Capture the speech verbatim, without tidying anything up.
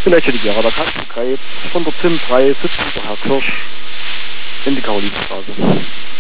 Vielleicht hätte ich ja, da kannst du Greif, von der Zim drei, siebzig, Herr Kirsch, in die Karolinenstraße.